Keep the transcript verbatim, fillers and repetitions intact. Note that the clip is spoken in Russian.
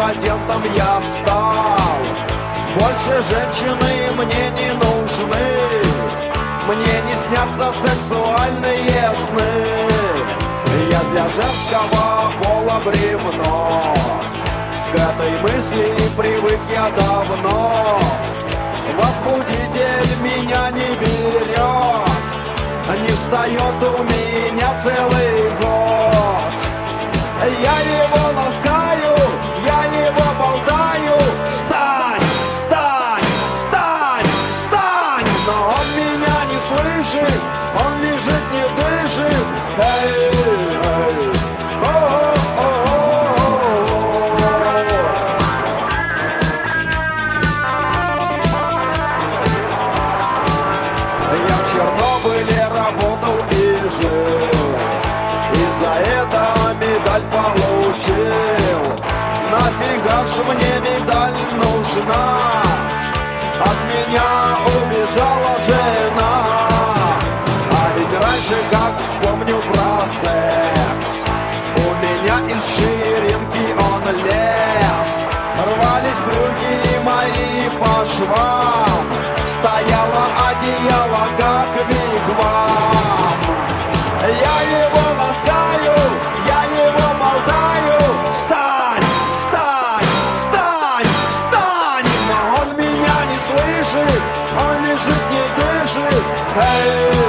импотентом я стал. Больше женщины мне не нужны, мне не снятся сексуальные сны. Я для женского пола бревно, к этой мысли привык я давно. Возбудитель меня не берет, не встает у меня целый год. Я его ласкаю, я его болтаю. Встань, встань, встань, встань. Но он меня не слышит, он лежит, не дышит. Эй, эй, я в Чернобыле работал и жил, и за это медаль получил. Нафига ж мне медаль нужна? От меня убежала жена. А ведь раньше, как вспомню про секс, у меня из ширинки он лез. Рвались брюки мои по швам, стояло одеяло, как вигвам. Я его ласкаю, я его болтаю. Встань, встань, встань, встань. Но он меня не слышит, он лежит, не дышит. Эй!